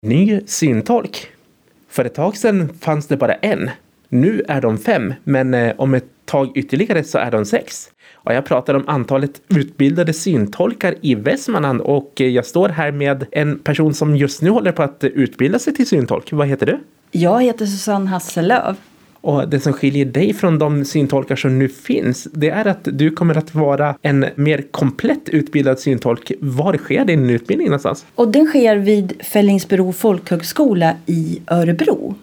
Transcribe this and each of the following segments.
Ny syntolk. För ett tag sedan fanns det bara en. Nu är de 5, men om ett tag ytterligare så är de 6. Och jag pratar om antalet utbildade syntolkar i Västmanland och jag står här med en person som just nu håller på att utbilda sig till syntolk. Vad heter du? Jag heter Susanne Hasselöv. Och det som skiljer dig från de syntolkar som nu finns, det är att du kommer att vara en mer komplett utbildad syntolk. Var sker din utbildning någonstans? Och den sker vid Fellingsbro folkhögskola i Örebro.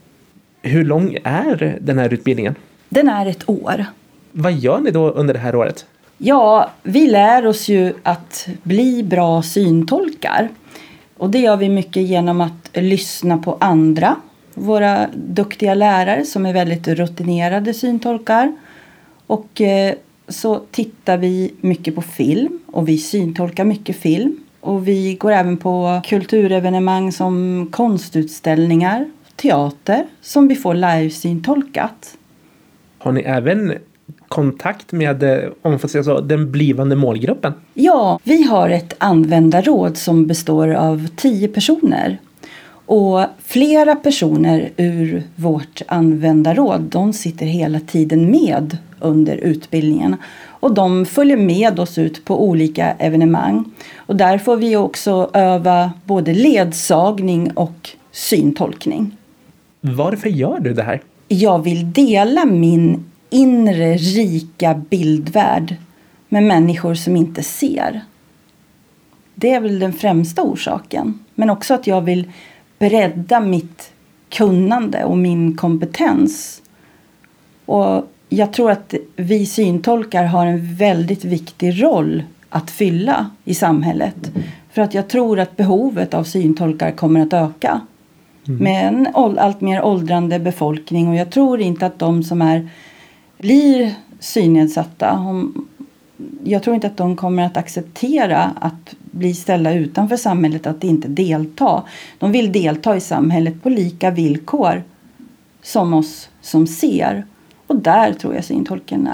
Hur lång är den här utbildningen? Den är 1 år. Vad gör ni då under det här året? Ja, vi lär oss ju att bli bra syntolkar. Och det gör vi mycket genom att lyssna på andra. Våra duktiga lärare som är väldigt rutinerade syntolkar. Och så tittar vi mycket på film och vi syntolkar mycket film. Och vi går även på kulturevenemang som konstutställningar, teater som vi får live-syntolkat. Har ni även kontakt med, om man får säga så, den blivande målgruppen? Ja, vi har ett användarråd som består av 10 personer. Och flera personer ur vårt användarråd, de sitter hela tiden med under utbildningen. Och de följer med oss ut på olika evenemang. Och där får vi också öva både ledsagning och syntolkning. Varför gör du det här? Jag vill dela min inre rika bildvärld med människor som inte ser. Det är väl den främsta orsaken. Men också att jag vill bredda mitt kunnande och min kompetens. Och jag tror att vi syntolkar har en väldigt viktig roll att fylla i samhället. För att jag tror att behovet av syntolkar kommer att öka. Med en allt mer åldrande befolkning. Och jag tror inte att de som blir synnedsatta, jag tror inte att de kommer att acceptera att bli ställda utanför samhället, att inte delta. De vill delta i samhället på lika villkor som oss som ser. Och där tror jag syntolken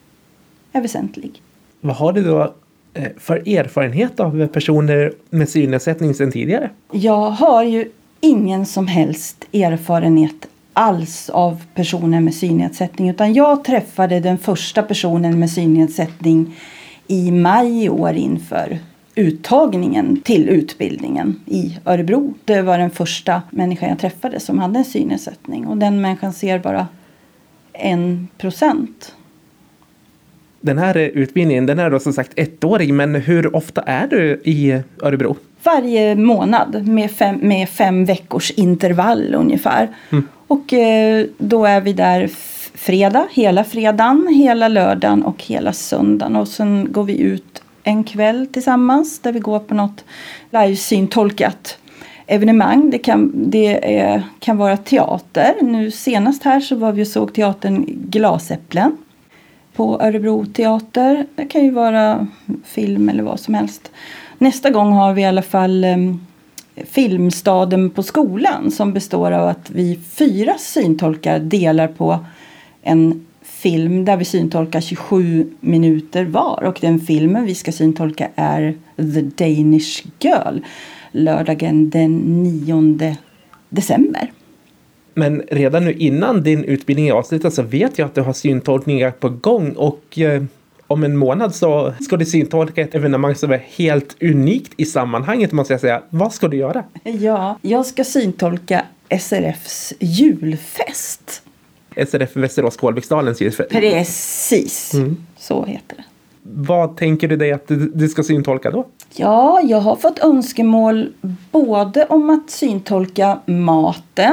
är väsentlig. Vad har du då för erfarenhet av personer med synnedsättning sedan tidigare? Jag har ju ingen som helst erfarenhet alls av personer med synnedsättning. Utan jag träffade den första personen med synnedsättning i maj i år inför uttagningen till utbildningen i Örebro. Det var den första människan jag träffade som hade en synnedsättning. Och den människan ser bara 1%. Den här utbildningen, den är då som sagt 1-årig, men hur ofta är du i Örebro? Varje månad med 5 veckors intervall ungefär. Och då är vi där hela fredagen, hela lördagen och hela söndagen. Och sen går vi ut en kväll tillsammans där vi går på något live-syntolkat evenemang. Det kan vara teater. Nu senast här så var vi och såg teatern Glasäpplen på Örebro teater. Det kan ju vara film eller vad som helst. Nästa gång har vi i alla fall Filmstaden på skolan som består av att vi 4 syntolkar delar på en film där vi syntolkar 27 minuter var. Och den filmen vi ska syntolka är The Danish Girl, lördagen den 9 december. Men redan nu innan din utbildning är avslutad så vet jag att du har syntolkningar på gång och om en månad så ska du syntolka ett evenemang som är helt unikt i sammanhanget, måste jag säga. Vad ska du göra? Ja, jag ska syntolka SRFs julfest. SRF Västerås Kolviksdalens julfest. Precis, så heter det. Vad tänker du dig att du ska syntolka då? Ja, jag har fått önskemål både om att syntolka maten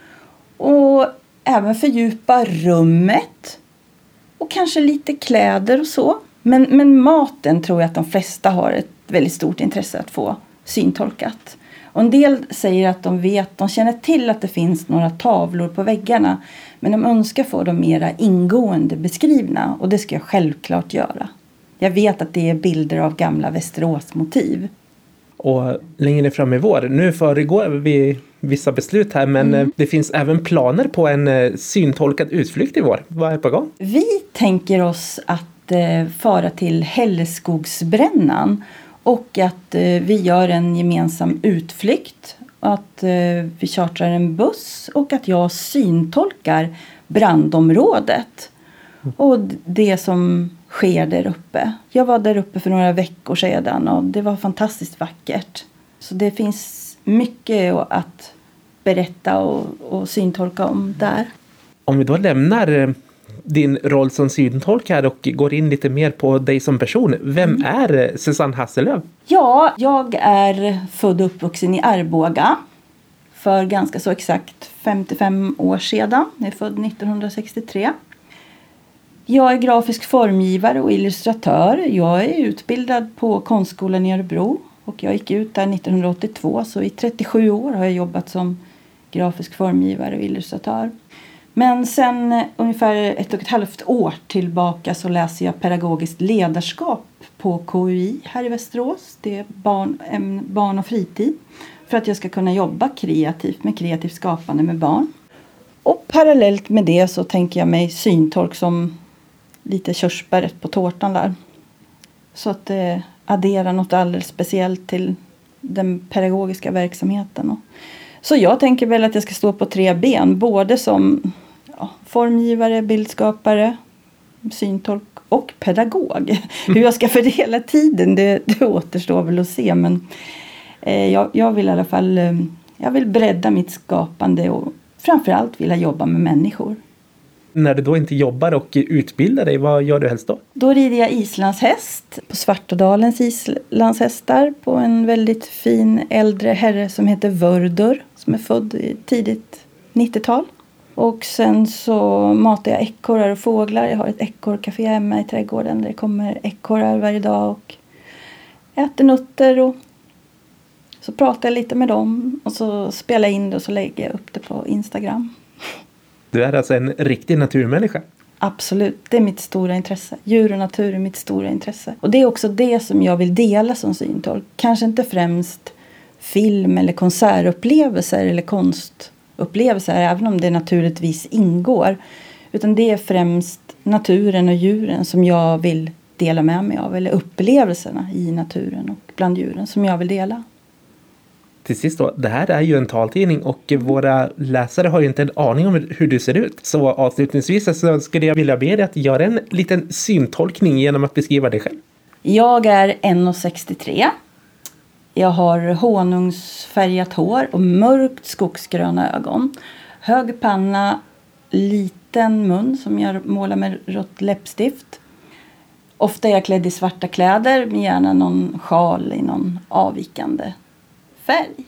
och även fördjupa rummet. Och kanske lite kläder och så. Men maten tror jag att de flesta har ett väldigt stort intresse att få syntolkat. Och en del säger att de känner till att det finns några tavlor på väggarna. Men de önskar få dem mera ingående beskrivna. Och det ska jag självklart göra. Jag vet att det är bilder av gamla Västerås-motiv. Och längre fram i vår, nu föregår vi vissa beslut här, men det finns även planer på en syntolkad utflykt i vår. Vad är på gång? Vi tänker oss att fara till Hällskogsbrännan och att vi gör en gemensam utflykt Att vi chartrar en buss och att jag syntolkar brandområdet. Och det som sker där uppe. Jag var där uppe för några veckor sedan och det var fantastiskt vackert. Så det finns mycket att berätta och syntolka om där. Om vi då lämnar din roll som syntolkare och går in lite mer på dig som person. Vem är Susanne Hasselöv? Ja, jag är född och uppvuxen i Arboga för ganska så exakt 55 år sedan. Jag är född 1963. Jag är grafisk formgivare och illustratör. Jag är utbildad på Konstskolan i Örebro och jag gick ut där 1982. Så i 37 år har jag jobbat som grafisk formgivare och illustratör. Men sen ungefär 1,5 år tillbaka så läser jag pedagogiskt ledarskap på KUI här i Västerås. Det är barn och fritid. För att jag ska kunna jobba kreativt med kreativt skapande med barn. Och parallellt med det så tänker jag mig syntolk som lite körsbäret på tårtan där. Så att det adderar något alldeles speciellt till den pedagogiska verksamheten. Så jag tänker väl att jag ska stå på 3 ben. Både som formgivare, bildskapare, syntolk och pedagog. Hur jag ska fördela tiden, det återstår väl att se. Men jag vill i alla fall jag vill bredda mitt skapande och framförallt vilja jobba med människor. När du då inte jobbar och utbildar dig, vad gör du helst då? Då rider jag islandshäst på Svartådalens islandshästar på en väldigt fin äldre herre som heter Vördur, som är född i tidigt 90-tal. Och sen så matar jag ekorrar och fåglar. Jag har ett ekorrcafé hemma i trädgården där det kommer ekorrar varje dag och äter nötter. Och så pratar jag lite med dem och så spelar jag in det och så lägger jag upp det på Instagram. Du är alltså en riktig naturmänniska? Absolut, det är mitt stora intresse. Djur och natur är mitt stora intresse. Och det är också det som jag vill dela som syntolk. Kanske inte främst film- eller konsertupplevelser eller konstupplevelser, även om det naturligtvis ingår. Utan det är främst naturen och djuren som jag vill dela med mig av. Eller upplevelserna i naturen och bland djuren som jag vill dela. Till sist då, det här är ju en taltidning och våra läsare har ju inte en aning om hur du ser ut. Så avslutningsvis så skulle jag vilja be dig att göra en liten syntolkning genom att beskriva dig själv. Jag är 1,63. Jag har honungsfärgat hår och mörkt skogsgröna ögon. Hög panna, liten mun som jag målar med rött läppstift. Ofta är jag klädd i svarta kläder med gärna någon sjal i någon avvikande färg.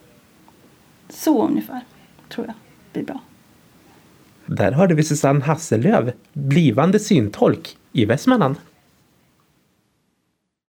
Så ungefär, tror jag. Blir bra. Där hörde vi Susanne Hasselöv, blivande syntolk i Västmanland.